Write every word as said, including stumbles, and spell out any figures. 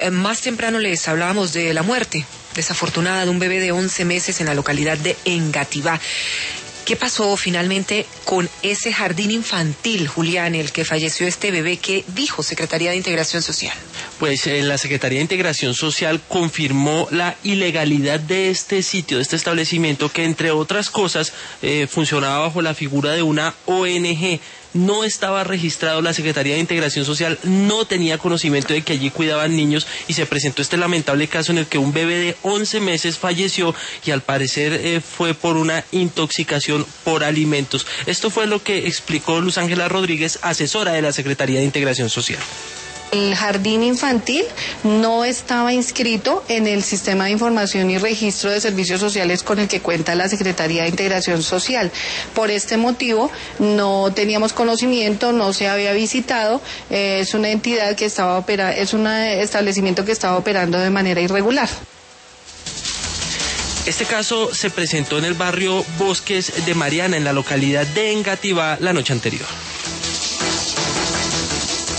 Eh, más temprano les hablábamos de la muerte desafortunada de un bebé de once meses en la localidad de Engativá. ¿Qué pasó finalmente con ese jardín infantil, Julián, el que falleció este bebé? ¿Qué dijo Secretaría de Integración Social? Pues eh, la Secretaría de Integración Social confirmó la ilegalidad de este sitio, de este establecimiento, que entre otras cosas eh, funcionaba bajo la figura de una O N G. No estaba registrado, la Secretaría de Integración Social no tenía conocimiento de que allí cuidaban niños y se presentó este lamentable caso en el que un bebé de once meses falleció y al parecer eh, fue por una intoxicación por alimentos. Esto fue lo que explicó Luz Ángela Rodríguez, asesora de la Secretaría de Integración Social. El jardín infantil no estaba inscrito en el sistema de información y registro de servicios sociales con el que cuenta la Secretaría de Integración Social. Por este motivo no teníamos conocimiento, no se había visitado, eh, es una entidad que estaba opera, es un establecimiento que estaba operando de manera irregular. Este caso se presentó en el barrio Bosques de Mariana, en la localidad de Engativá, la noche anterior.